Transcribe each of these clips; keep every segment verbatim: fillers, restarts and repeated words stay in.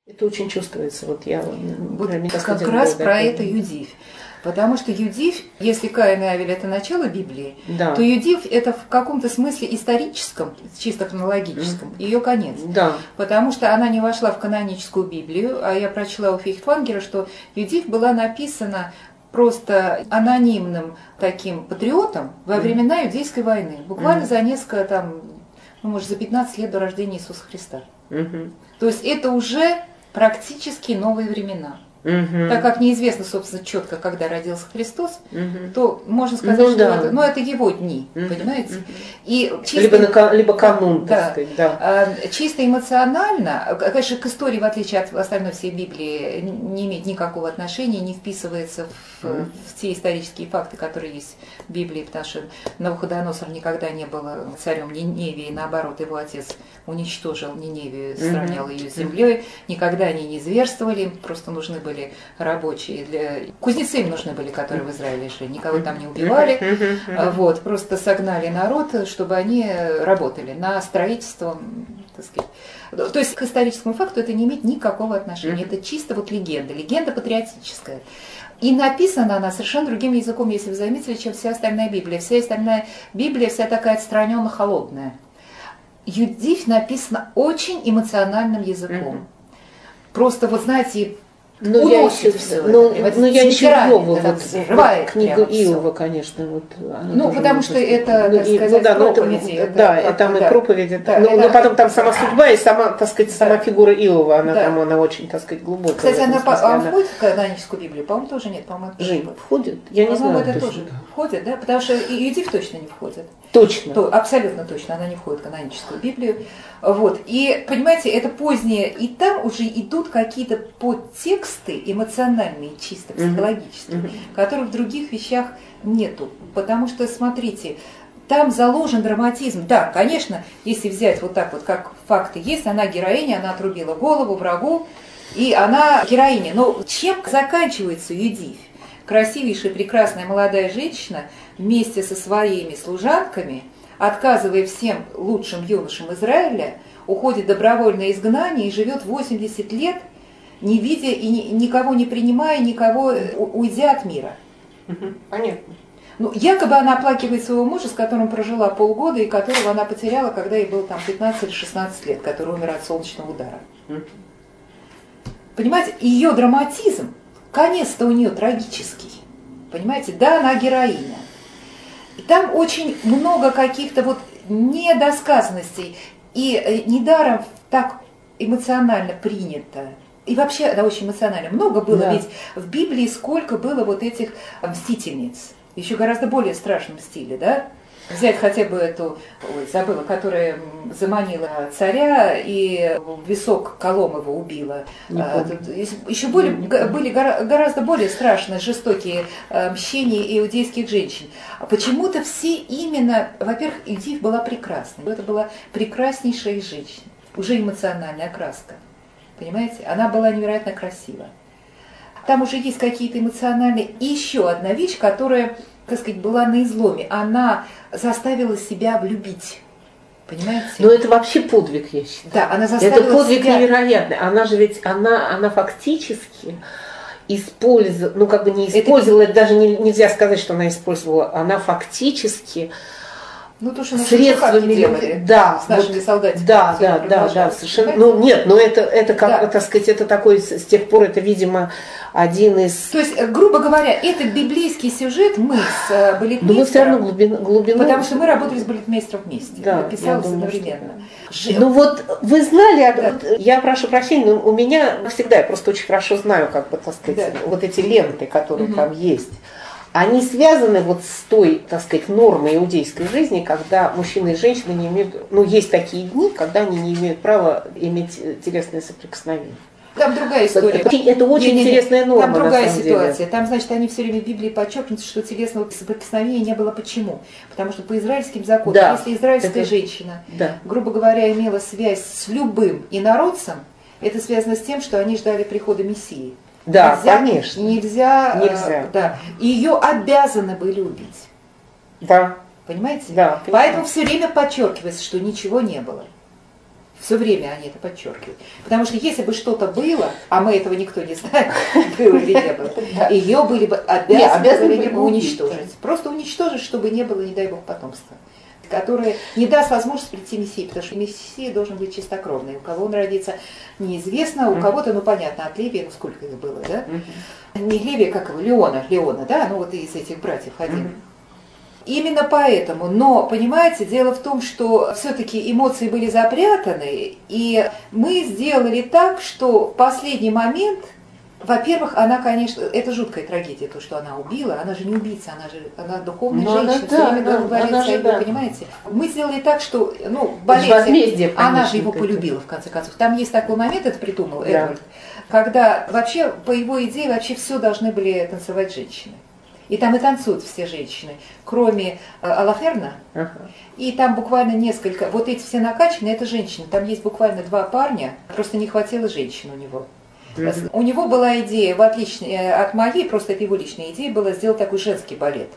Это очень чувствуется. Вот я вот как раз про да, это Юдивь. Потому что Юдивь, если Каин и Авель это начало Библии, да. то Юдивь это в каком-то смысле историческом, чисто хронологическом, mm. ее конец. Да. Потому что она не вошла в каноническую Библию, а я прочла у Фейхтвангера, что Юдивь была написана просто анонимным таким патриотом во времена Иудейской войны, буквально mm. за несколько, там, ну, может, за пятнадцать лет до рождения Иисуса Христа. Mm-hmm. То есть это уже практически новые времена. Угу. Так как неизвестно, собственно, четко, когда родился Христос, угу. то можно сказать, ну, что да. это, ну, это его дни, угу. понимаете? Угу. И чисто, либо, на, либо канун, да, так сказать, да. Чисто эмоционально, конечно, к истории, в отличие от остальной всей Библии, не имеет никакого отношения, не вписывается в, угу. в те исторические факты, которые есть в Библии, потому что Навуходоносор никогда не был царем Ниневии, наоборот, его отец уничтожил Ниневию, сравнял угу. ее с землей, никогда они не зверствовали, просто нужны были были рабочие, для... кузнецы им нужны были, которые в Израиле жили, никого там не убивали, вот, просто согнали народ, чтобы они работали на строительство, так сказать. То есть к историческому факту это не имеет никакого отношения, это чисто вот легенда, легенда патриотическая. И написана она совершенно другим языком, если вы заметили, чем вся остальная Библия. Вся остальная Библия вся такая отстраненно холодная. Юдивь написана очень эмоциональным языком. Просто вот знаете, Ну, я еще, все ну, это. Ну, я еще Иова, вот, вот, книгу Иова, конечно. Вот, ну, потому что это, ну, так и, сказать, ну, да, проповеди. Это, это, да, как, там да, и проповеди. Да, но, это, но потом там сама судьба и сама, так сказать, сама да. фигура Иова, она да. там, она очень, так сказать, глубокая. Кстати, она, смысле, а она входит в каноническую Библию? По-моему, тоже нет. По-моему, Жень, входит? Я не знаю. Это тоже входит, да? Потому что и Юдивь точно не входит. Точно. То, абсолютно точно, она не входит в каноническую Библию. Вот. И, понимаете, это позднее, и там уже идут какие-то подтексты эмоциональные, чисто психологические, mm-hmm. которых в других вещах нету. Потому что, смотрите, там заложен драматизм. Да, конечно, если взять вот так вот, как факты есть, она героиня, она отрубила голову врагу, и она героиня. Но чем заканчивается Юдивь? Красивейшая, прекрасная молодая женщина вместе со своими служанками, отказывая всем лучшим юношам Израиля, уходит в добровольное изгнание и живет восемьдесят лет, не видя и никого не принимая, никого, уйдя от мира. Понятно. Ну, якобы она оплакивает своего мужа, с которым прожила полгода, и которого она потеряла, когда ей было там пятнадцать или шестнадцать лет, который умер от солнечного удара. Понимаете, ее драматизм, конец-то у нее трагический. Понимаете, да, она героиня. И там очень много каких-то вот недосказанностей. И недаром так эмоционально принято. И вообще, да, очень эмоционально. Много было, да. Ведь в Библии сколько было вот этих мстительниц. Еще гораздо более страшном стиле, да? Взять хотя бы эту, ой, забыла, которая заманила царя и в висок колом его убила. Еще были, были гораздо более страшные, жестокие мщения иудейских женщин. А почему-то все именно, во-первых, Юдивь была прекрасной. Это была прекраснейшая из женщин, уже эмоциональная окраска. Понимаете? Она была невероятно красива. Там уже есть какие-то эмоциональные... И еще одна вещь, которая, так сказать, была на изломе. Она заставила себя влюбить. Понимаете? Но это вообще подвиг, я считаю. Да, она заставила это подвиг себя... невероятный. Она же ведь, она, она фактически использовала, ну как бы не использовала, это... даже не, нельзя сказать, что она использовала, она фактически... Ну, то, что наши средствами делали, да, с нашими вот, солдатами. Да, да, да, да, совершенно. Ну, нет, но это, это как, да. так сказать, это такой, с тех пор, это, видимо, один из... То есть, грубо говоря, этот библейский сюжет мы с балетмейстером... Но мы все равно глубину, глубину... Потому что мы работали с балетмейстером вместе, да, писалось одновременно. Что... Ну вот, вы знали, да. я прошу прощения, но у меня всегда, я просто очень хорошо знаю, как бы, так сказать, да. вот эти ленты, которые угу. там есть. Они связаны вот с той, так сказать, нормой иудейской жизни, когда мужчины и женщины не имеют, ну, есть такие дни, когда они не имеют права иметь телесное соприкосновение. Там другая история. Это, это очень не, интересная норма. Там другая на самом ситуация. Деле. Там, значит, они все время в Библии подчеркнут, что телесного соприкосновения не было. Почему? Потому что по израильским законам, да. если израильская это... женщина, да. грубо говоря, имела связь с любым инородцем, это связано с тем, что они ждали прихода Мессии. Да, нельзя, конечно. Нельзя, нельзя. Э, да. И ее обязаны были убить. Да. Понимаете? Да. Поэтому все время подчеркивается, что ничего не было. Все время они это подчеркивают. Потому что если бы что-то было, а мы этого никто не знает, было или не было, ее были бы обязаны уничтожить. Просто уничтожить, чтобы не было, не дай бог, потомства, которое не даст возможность прийти Мессии, потому что Мессия должен быть чистокровный. У кого он родится, неизвестно, у кого-то, ну понятно, от Левия, ну сколько их было, да? Не Левия, как его, Леона, Леона, да, ну вот из этих братьев один. Именно поэтому, но, понимаете, дело в том, что все-таки эмоции были запрятаны, и мы сделали так, что в последний момент, во-первых, она, конечно, это жуткая трагедия, то, что она убила, она же не убийца, она же она духовная но женщина, все да, время да, говорится о да. понимаете. Мы сделали так, что, ну, болезнь, она же его полюбила, в конце концов. Там есть такой момент, это придумал да. Эдвард, когда вообще, по его идее, вообще все должны были танцевать женщины. И там и танцуют все женщины, кроме э, Алаферна. Uh-huh. И там буквально несколько, вот эти все накачанные, это женщины. Там есть буквально два парня, просто не хватило женщин у него. Uh-huh. У него была идея, в отличие от моей, просто это его личная идея была сделать такой женский балет.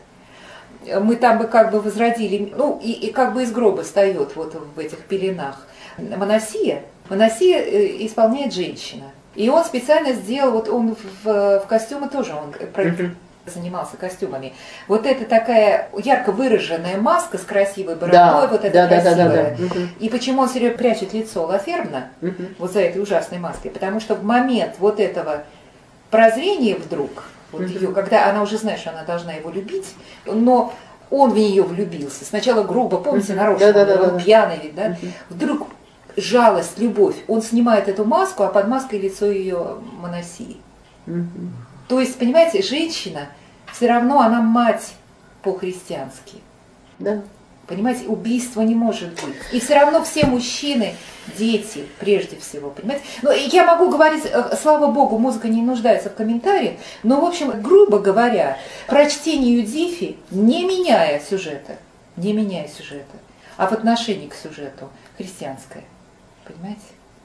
Мы там бы как бы возродили, ну и, и как бы из гроба встает вот в этих пеленах Моносия. Моносия исполняет женщина. И он специально сделал, вот он в, в костюмы тоже, он uh-huh. занимался костюмами. Вот это такая ярко выраженная маска с красивой бородой, да, вот это да, красивое. Да, да, да, да. И почему он все время прячет лицо Лаферна, угу. вот за этой ужасной маской? Потому что в момент вот этого прозрения вдруг, вот угу. ее, когда она уже знает, что она должна его любить, но он в нее влюбился. Сначала грубо, помните, нарочно, да, да, да, он да, пьяный ведь, да? Угу. Вдруг жалость, любовь, он снимает эту маску, а под маской лицо ее Моносии. Угу. То есть, понимаете, женщина, все равно она мать по-христиански. Да. Понимаете, убийства не может быть. И все равно все мужчины, дети, прежде всего, понимаете. Но я могу говорить, слава богу, музыка не нуждается в комментариях, но, в общем, грубо говоря, прочтение Юдифи, не меняя сюжета, не меняя сюжета, а в отношении к сюжету христианское. Понимаете?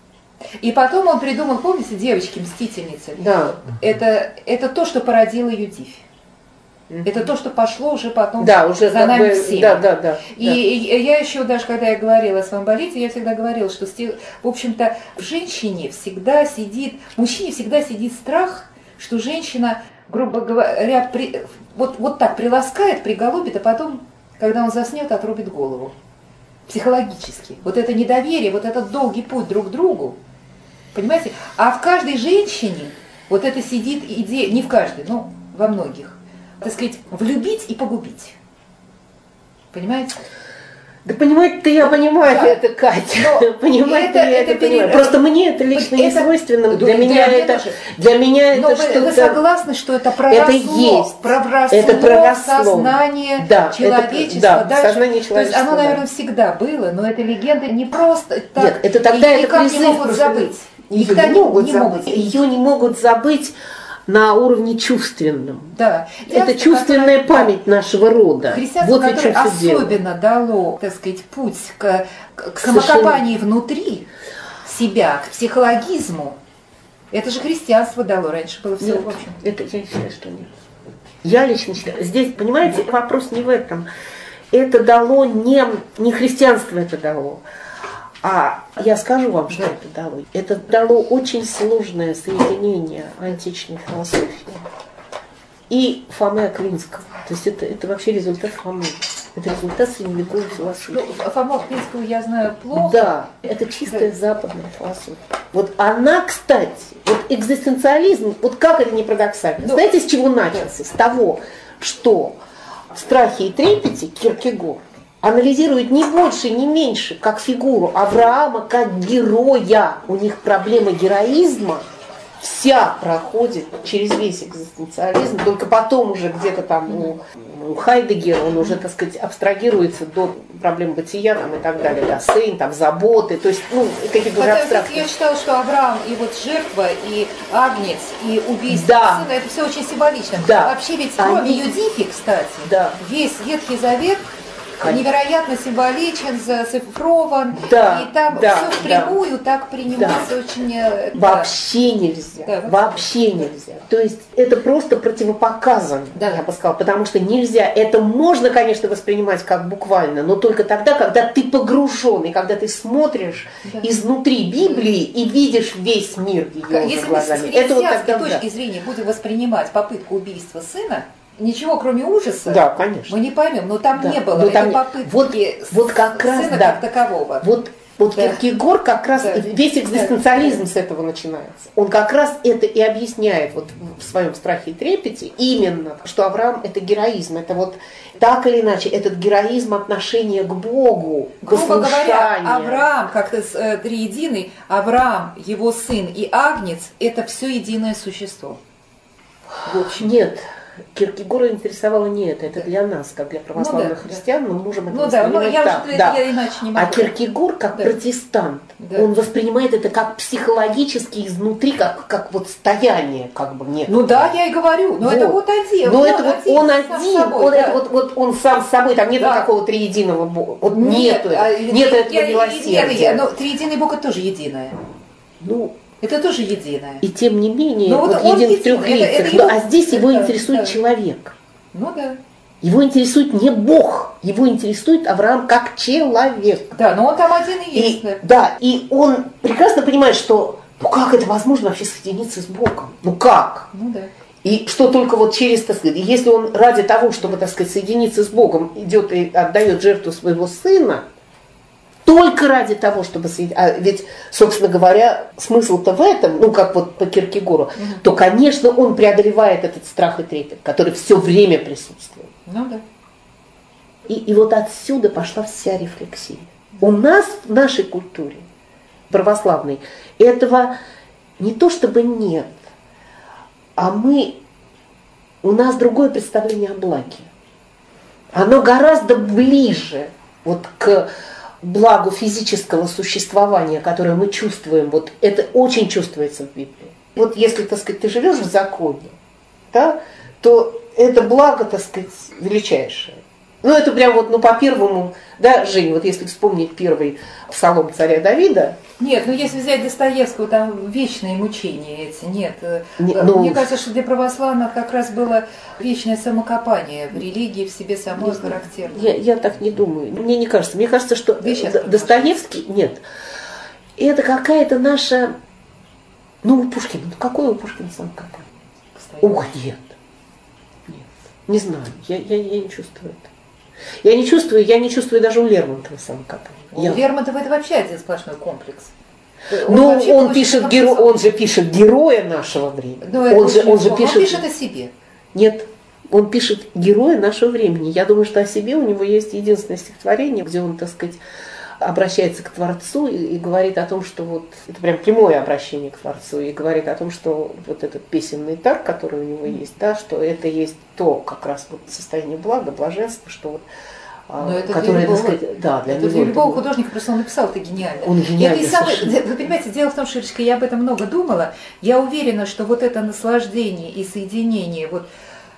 И потом он придумал, помните, девочки-мстительницы? Да. Это, это то, что породило Юдифь. Mm-hmm. Это то, что пошло уже потом да, уже за нами бы, всеми. Да, да, да, и, да. и я еще, даже когда я говорила о своем балете, я всегда говорила, что, в общем-то, в женщине всегда сидит, в мужчине всегда сидит страх, что женщина, грубо говоря, при, вот, вот так приласкает, приголубит, а потом, когда он заснет, отрубит голову. Психологически. Вот это недоверие, вот этот долгий путь друг к другу, понимаете? А в каждой женщине вот это сидит идея, не в каждой, но во многих, так сказать, влюбить и погубить. Понимаете? Да понимать-то я понимаю, да. это, Катя. Понимать-то я это, это понимаю. Просто мне это лично это, не свойственно. Для, для меня это, для меня это что-то... Вы согласны, что это проросло? Это есть. Проросло, это проросло. Сознание да, человечества. Это, да, сознание человечества. То есть оно, наверное, всегда было, но эта легенда не просто так. Нет, это тогда и это никак призыв. не могут забыть. Ее не, не, могут не забыть. Могут. Ее не могут забыть на уровне чувственном. Да. Это Ясно, чувственная которое, память да, нашего рода. Христианство, вот которое особенно дало, так сказать, путь к, к самокопанию внутри себя, к психологизму. Это же христианство дало, раньше было все, нет, в общем. Это я считаю, что нет. Я лично считаю. Здесь, понимаете, вопрос не в этом. Это дало не, не христианство это дало. А я скажу вам, что это дало. Это дало очень сложное соединение античной философии и Фомы Аквинского. То есть это, это вообще результат Фомы. Это результат средневековой философии. Ну, Фому Аквинского я знаю плохо. Да, это чистая да. западная философия. Вот она, кстати, вот экзистенциализм, вот как это не парадоксально. Ну, знаете, с чего начался? С того, что в «Страхе и трепете» Киркегор анализирует не больше, не меньше, как фигуру Авраама, как героя. У них проблема героизма вся проходит через весь экзистенциализм. Только потом уже где-то там у, у Хайдеггера он уже, так сказать, абстрагируется до проблем бытия там, и так далее. Да, сын, там, заботы, то есть, ну, какие-то уже абстракции. Я считала, что Авраам и вот жертва, и агнец, и убийство да. сына, это все очень символично. Да. Вообще ведь кроме Они... Юдифи, кстати, да. весь Ветхий Завет невероятно символичен, зацифрован, да, и там да, все впрямую да. так принимается, да. Очень... Вообще да. нельзя, да, вообще нельзя. То есть это просто противопоказано, да. я бы сказала, потому что нельзя. Это можно, конечно, воспринимать как буквально, но только тогда, когда ты погружен, и когда ты смотришь да. изнутри Библии и видишь весь мир ее Если глазами. мы с это христианской вот точки да. зрения будем воспринимать попытку убийства сына, ничего кроме ужаса да, конечно. мы не поймем, но там да. не было но там... этой попытки вот, вот как раз, сына да. как такового. Вот, вот да. Киркегор как раз, да. весь экзистенциализм да. с этого начинается. Он как раз это и объясняет вот в своем «Страхе и трепете», именно, что Авраам это героизм, это вот так или иначе, этот героизм отношения к Богу, грубо говоря, Авраам, как э, триединый, Авраам, его сын и Агнец, это все единое существо. В общем. Нет, Киркегора интересовало не это, это для нас, как для православных ну, да, христиан, мы можем это ну, воспринимать да, ну, я так. Уже, да. я иначе не могу. А Киркегор, как да. протестант, да. он воспринимает это как психологически изнутри, как, как вот стояние, как бы нет. Ну да, я и говорю, но вот. это вот один. Но он это вот один, он один, собой, он, да. это вот, вот он сам с собой, там нет да. никакого триединого Бога, вот нет, нету, а, нет этого я, милосердия. Я, я, но триединый Бог это тоже единое. Ну, это тоже единое. И тем не менее, но вот вот един в трех лицах. Это, это его... А здесь его да, интересует да. человек. Ну да. Его интересует не Бог, его интересует Авраам как человек. Да, но он там один и есть. И, да, и он прекрасно понимает, что ну как это возможно вообще соединиться с Богом? Ну как? Ну да. И что только вот через, так сказать, если он ради того, чтобы, так сказать, соединиться с Богом, идет и отдает жертву своего сына, только ради того, чтобы соединиться, а ведь, собственно говоря, смысл-то в этом, ну как вот по Киркегору, угу. то, конечно, он преодолевает этот страх и трепет, который все время присутствует. Ну да. И, и вот отсюда пошла вся рефлексия. У нас в нашей культуре православной этого не то чтобы нет, а мы, у нас другое представление о благе. Оно гораздо ближе вот к благу физического существования, которое мы чувствуем. Вот это очень чувствуется в Библии. Вот если, так сказать, ты живешь в законе, да, то это благо, так сказать, величайшее. Ну, это прям вот, ну, по первому, да, Жень, вот если вспомнить первый псалом царя Давида. Нет, ну, если взять Достоевского, там вечные мучения эти, нет. Не, ну, Мне кажется, что для православных как раз было вечное самокопание в религии, в себе самой характерно. Я, я так не думаю. Мне не кажется. Мне кажется, что Достоевский, нет, это какая-то наша, ну, у Пушкина, ну, какое у Пушкина самокопание? Ух, нет. Нет, не знаю, я, я, я не чувствую это. Я не чувствую, я не чувствую даже у Лермонтова самокопания. У я... Лермонтова это вообще один сплошной комплекс. Ну, он, он, пишет геро... он же пишет героя нашего времени. Ну, он, же, он же пишет... Он пишет о себе. Нет, он пишет героя нашего времени. Я думаю, что о себе у него есть единственное стихотворение, где он, так сказать, обращается к Творцу и, и говорит о том, что вот, это прям прямое обращение к Творцу, и говорит о том, что вот этот песенный дар, который у него есть, да, что это есть то как раз вот состояние блага, блаженства, что вот Но это которое, для любого, сказать, да, для, это него, для любого это... художника, просто он написал это гениально. Он гениальный, это самый, вы понимаете, дело в том, что, Ирочка, я об этом много думала, я уверена, что вот это наслаждение и соединение вот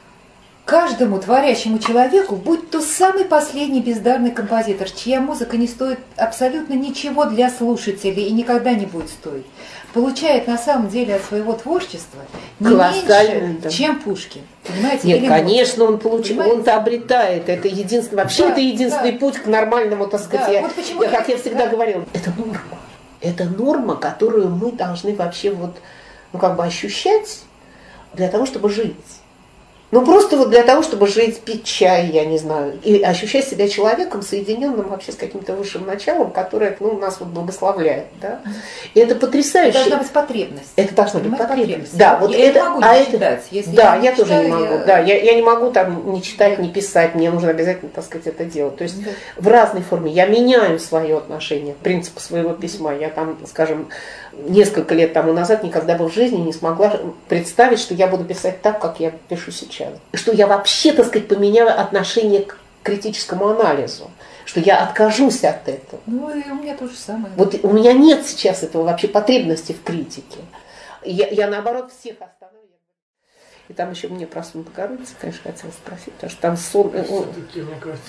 каждому творящему человеку, будь то самый последний бездарный композитор, чья музыка не стоит абсолютно ничего для слушателей и никогда не будет стоить, получает на самом деле от своего творчества не меньше, да. чем Пушкин. Понимаете? Нет, Или конечно, он получает, он-то обретает. Это единственный, вообще да, это единственный да. путь к нормальному, так сказать, да. я, вот почему я, как я всегда да. говорила, это норма. Это норма, которую мы должны вообще вот, ну, как бы ощущать для того, чтобы жить. Ну, просто вот для того, чтобы жить, пить чай, я не знаю, и ощущать себя человеком, соединенным вообще с каким-то высшим началом, которое, ну, нас вот благословляет, да. И это потрясающе. Это должна быть потребность. Это должна быть потребность. потребность. Да, вот я это, не могу а не это, читать. Если да, я, я я тоже читаю, не могу, я... да, я, я не могу там не читать, не писать, мне нужно обязательно, так сказать, это делать. То есть да. в разной форме. Я меняю свое отношение, принцип своего письма. Я там, скажем, несколько лет тому назад никогда бы в жизни не смогла представить, что я буду писать так, как я пишу сейчас. Что я вообще, так сказать, поменяю отношение к критическому анализу. Что я откажусь от этого. Ну и у меня то же самое. Вот у меня нет сейчас этого вообще потребности в критике. Я, я наоборот всех остановлю. И там еще мне про сон Богородицы, конечно, хотела спросить, потому что там сон... Все-таки, мне кажется,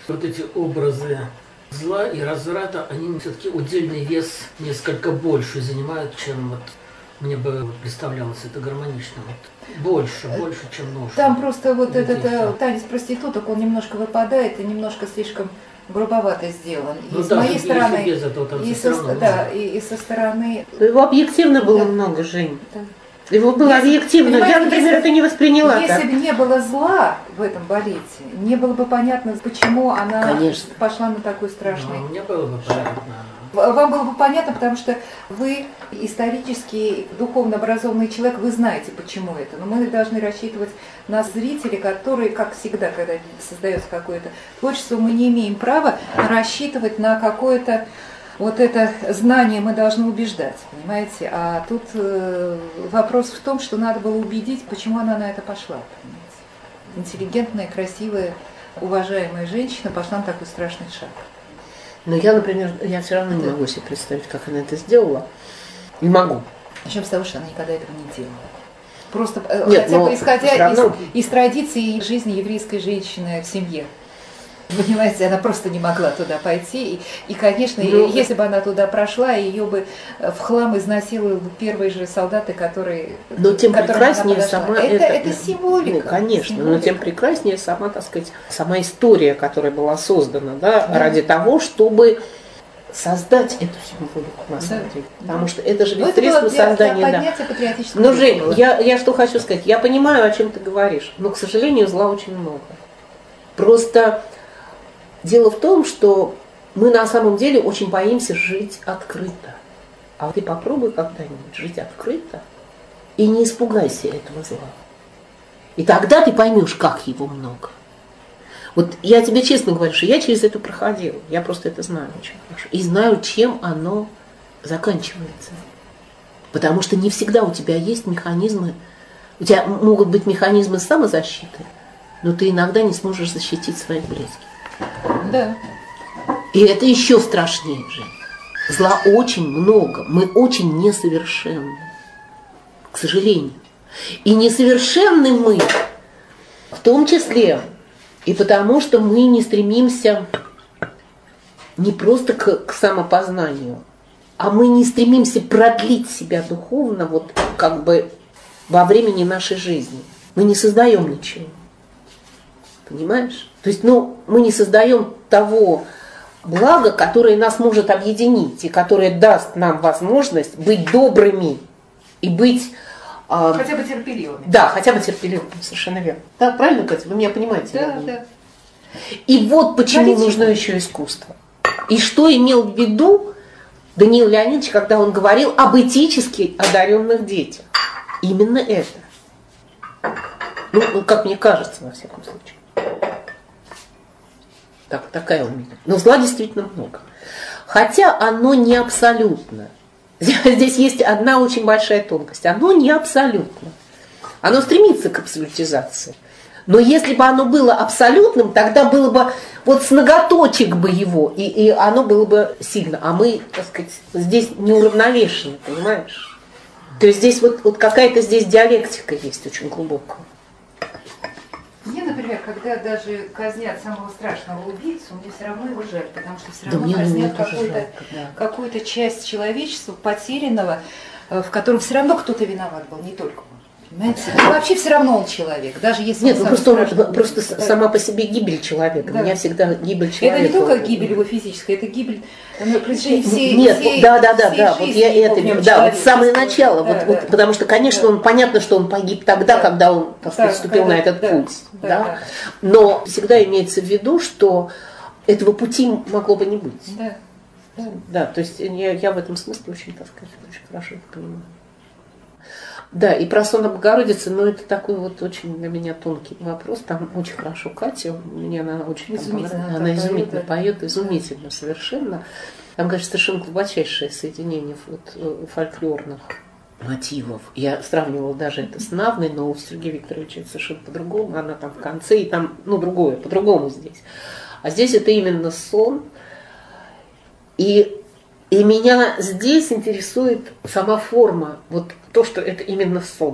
Вот эти образы зла и разврата, они все-таки удельный вес несколько больше занимают, чем вот мне бы представлялось это гармонично. Вот больше, больше, чем нужно. Там просто вот этот э, танец проституток, он немножко выпадает и немножко слишком грубовато сделан. И ну, с да, моей стороны, без этого, и, со, равно, да, и, и со стороны... Его объективно было да. много, Жень. Да. Его было если, объективно. Я, например, если, это не восприняла. Если так. бы не было зла в этом балете, не было бы понятно, почему она Конечно. пошла на такой страшный... Ну, мне было бы понятно. Вам было бы понятно, потому что вы исторически, духовно образованный человек, вы знаете, почему это. Но мы должны рассчитывать на зрителей, которые, как всегда, когда создается какое-то творчество, мы не имеем права рассчитывать на какое-то вот это знание, мы должны убеждать, понимаете? А тут э, вопрос в том, что надо было убедить, почему она на это пошла, понимаете? Интеллигентная, красивая, уважаемая женщина пошла на такой страшный шаг. Но я, например, я все равно не могу себе представить, как она это сделала. Не могу. Начнем с того, что она никогда этого не делала. Просто Нет, хотя бы исходя равно... из, из традиций жизни еврейской женщины в семье. Понимаете, она просто не могла туда пойти. И, и конечно, ну, если бы она туда прошла, ее бы в хлам изнасиловали первые же солдаты, которые... Но тем прекраснее сама... Это, это, это символика. Ну, конечно, символика. но тем прекраснее сама, так сказать, сама история, которая была создана, да, да. ради того, чтобы создать эту символику, на самом деле. Да. Потому что это же ведь средство создания... Да. Ну, Жень, я, я что хочу сказать. Я понимаю, о чем ты говоришь, но, к сожалению, зла очень много. Просто... Дело в том, что мы на самом деле очень боимся жить открыто. А ты попробуй когда-нибудь жить открыто и не испугайся этого зла. И тогда ты поймешь, как его много. Вот я тебе честно говорю, что я через это проходила. Я просто это знаю очень хорошо. И знаю, чем оно заканчивается. Потому что не всегда у тебя есть механизмы, у тебя могут быть механизмы самозащиты, но ты иногда не сможешь защитить своих близких. Да. И это еще страшнее же. Зла очень много. Мы очень несовершенны. К сожалению. И несовершенны мы в том числе и потому, что мы не стремимся не просто к, к самопознанию, а мы не стремимся продлить себя духовно вот как бы во времени нашей жизни. Мы не создаем ничего. Понимаешь? То есть, ну, мы не создаем того блага, которое нас может объединить и которое даст нам возможность быть добрыми и быть... Э, хотя бы терпеливыми. Да, хотя бы терпеливыми, совершенно верно. Да, правильно, Катя? Вы меня понимаете? Да, да. И вот почему Смотрите, нужно еще искусство. И что имел в виду Даниил Леонидович, когда он говорил об этически одаренных детях? Именно это. Ну, как мне кажется, во всяком случае. Так, такая у меня. Но зла действительно много. Хотя оно не абсолютно. Здесь есть одна очень большая тонкость. Оно не абсолютно. Оно стремится к абсолютизации. Но если бы оно было абсолютным, тогда было бы вот с ноготочек бы его, и, и оно было бы сильно. А мы, так сказать, здесь неуравновешены, понимаешь? То есть здесь вот, вот какая-то здесь диалектика есть очень глубокая. Мне, например, когда даже казнят самого страшного убийцу, мне все равно его жаль, потому что все равно да казнят какую-то, да. какую-то часть человечества потерянного, в котором все равно кто-то виноват был, не только он. Понимаете? И вообще все равно он человек, даже если Нет, он ну просто, он, просто сама по себе гибель человека. Да. Меня всегда гибель человека. Это не только гибель его физическая, это гибель ну, всей, Нет, всей, да, да, да, да. Вот я это, да, вот самое начало, да, вот, да, вот, потому что, конечно, да. он понятно, что он погиб тогда, да. когда он, так сказать, да, вступил когда, на этот да, путь, да, да. Да. Но всегда имеется в виду, что этого пути могло бы не быть. Да, да. да то есть я, я в этом смысле очень, так сказать, очень хорошо это понимаю. Да, и про сон о Богородице, но это такой вот очень для меня тонкий вопрос. Там очень хорошо Катя, мне она очень понравилась. Она, она изумительно поет, поет изумительно совершенно. Там, конечно, совершенно глубочайшее соединение вот, фольклорных мотивов. Я сравнивала даже это с Навной, но у Сергея Викторовича это совершенно по-другому. Она там в конце, и там, ну, другое, по-другому здесь. А здесь это именно сон. И, и меня здесь интересует сама форма, вот то, что это именно сон.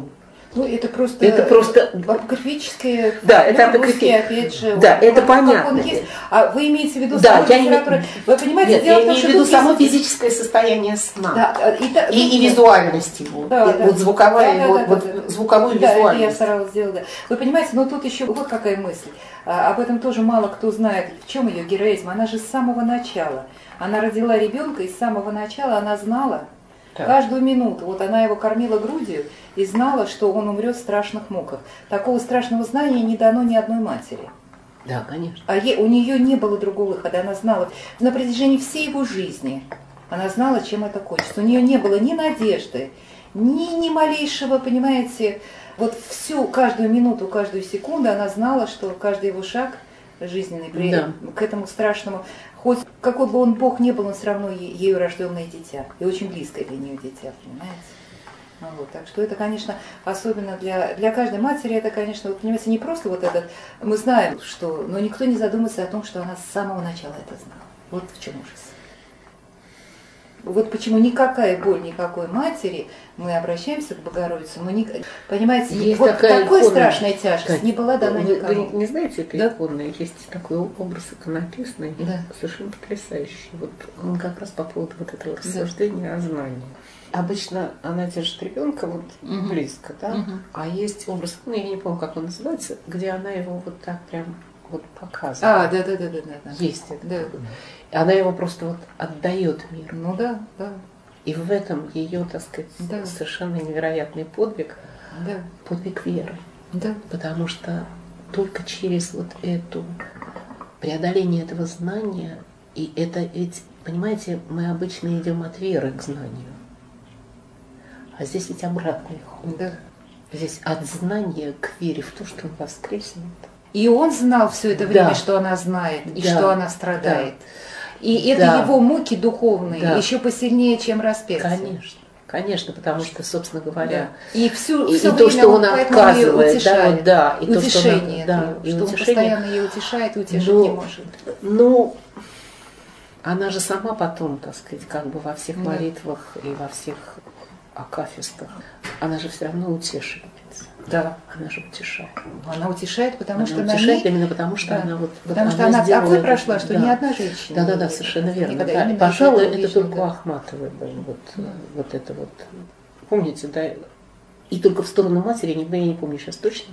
Ну, это просто, это просто апокрифические, да, это апокрифические, опять же. Да, вот, это как, понятно. Как он есть. А вы имеете в виду да, саму я литературу? Не... Вы понимаете, Нет, дело я в том, имею в что виду тут само есть... физическое состояние сна. Да, и, та, и, ну, и визуальность его. Да, и, да, вот звуковая, да, вот, да, вот, да, да, звуковую да, визуальность. Это я старалась сделать, да. Вы понимаете, но тут еще вот какая мысль. А, об этом тоже мало кто знает. В чем ее героизм? Она же с самого начала. Она родила ребенка, и с самого начала она знала, так. каждую минуту. Вот она его кормила грудью и знала, что он умрет в страшных муках. Такого страшного знания не дано ни одной матери. Да, конечно. А е, у нее не было другого выхода. Она знала на протяжении всей его жизни. Она знала, чем это кончится. У нее не было ни надежды, ни, ни малейшего, понимаете, вот всю, каждую минуту, каждую секунду она знала, что каждый его шаг жизненный при, да. к этому страшному, хоть какой бы он бог ни был, он все равно е, ею рожденное дитя. И очень близкое для нее дитя, понимаете? Ну, вот, так что это, конечно, особенно для, для каждой матери, это, конечно, вот, понимаете, не просто вот этот, мы знаем, что, но никто не задумается о том, что она с самого начала это знала. Вот в чем ужас. Вот почему никакая боль никакой матери, мы обращаемся к Богородице, но не, понимаете, есть вот такая такой икона, страшная тяжесть Кать, не была дана вы, никому. Вы не знаете этой да? иконы? Есть такой образ иконописный, да. совершенно потрясающий. Вот он как раз по поводу вот этого рассуждения да. о знании. Обычно она держит ребенка вот угу. близко, да, угу. а есть образ иконы, я не помню, как он называется, где она его вот так прям вот показывает. А, да, да, да, да, да. Есть это. Да. Она его просто вот отдает миру. Ну да, да. И в этом ее, так сказать, да. совершенно невероятный подвиг, да. подвиг веры. Да. Потому что только через вот эту преодоление этого знания, и это ведь, понимаете, мы обычно идем от веры к знанию. А здесь ведь обратный ход. Да. Здесь от знания к вере в то, что он воскреснет. И он знал все это время, да. что она знает, и да. что она страдает. Да. И это да. его муки духовные да. еще посильнее, чем распятие. Конечно, конечно, потому что, собственно говоря, да. и, всю, и, все и то, что он отказывает, да, да, и, и то, утешение, что, она, да, и что утешение. Он постоянно ее утешает и утешить но, не может. Ну, она же сама потом, так сказать, как бы во всех да. молитвах и во всех акафистах, она же все равно утешает. Да, она же утешает. Она утешает, потому она что утешает она именно потому, что да. она вот потому вот что она, она такой прошла, это, что да. ни одна женщина. Да, да, да, совершенно верно. Да. Пожалуй, это только у Ахматовой было вот, да. вот это вот. Помните, да? И только в сторону матери, никто, я не помню сейчас точно.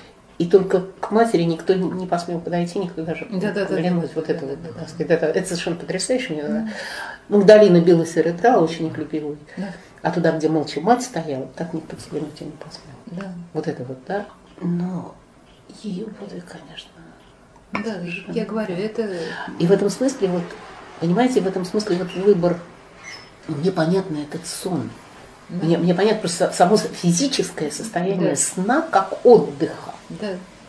И только к матери никто не посмел подойти, никто даже да, да, глянуть. Да, вот да, это, да, вот, да, так да. сказать, это, это совершенно потрясающе. Да. Да. Магдалина билась и рыдала, ученик любил. Да. А туда, где молча мать стояла, так никто взглянуть и не посмел. Да. Вот это вот, да. Но ее подвиг, конечно. Да, я говорю, это... И в этом смысле, вот, понимаете, в этом смысле вот выбор, мне понятно этот сон. Да. Мне, мне понятно просто само физическое состояние да. сна как отдыха. Да.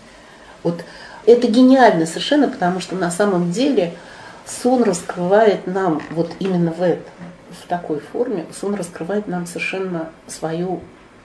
Вот это гениально совершенно, потому что на самом деле сон раскрывает нам вот именно в этом, в такой форме, сон раскрывает нам совершенно свою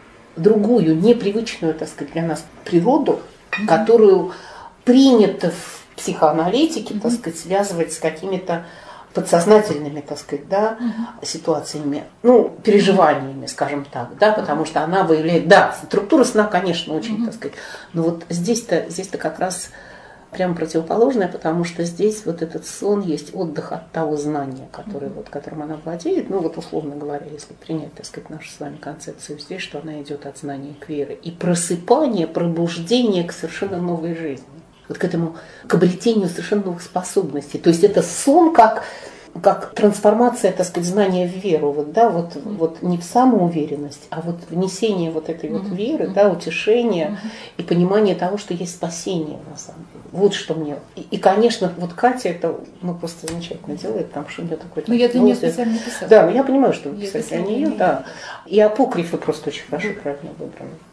другую, непривычную, так сказать, для нас природу, mm-hmm. которую принято в психоаналитике, mm-hmm. так сказать, связывать с какими-то подсознательными, так сказать, да, mm-hmm. ситуациями, ну, переживаниями, скажем так, да, потому что она выявляет, да, структура сна, конечно, очень, mm-hmm. так сказать, но вот здесь-то, здесь-то как раз прямо противоположное, потому что здесь вот этот сон есть отдых от того знания, которое, mm-hmm. вот, которым она владеет, ну, вот условно говоря, если принять, так сказать, нашу с вами концепцию здесь, что она идет от знания к вере, и просыпание, пробуждение к совершенно новой жизни. Вот к этому, к обретению совершенно новых способностей. То есть это сон как, как трансформация, так сказать, знания в веру. Вот, да, вот, mm-hmm. вот не в самоуверенность, а вот внесение вот этой вот mm-hmm. веры, mm-hmm. да, утешения mm-hmm. и понимание того, что есть спасение на самом деле. Вот что мне. И, и конечно, вот Катя это ну, просто замечательно делает, потому что у нее такой... Ну, я для нее специально писала. Да, я понимаю, что вы писали для нее, да. И апокрифы просто очень хорошо, правильно выбраны.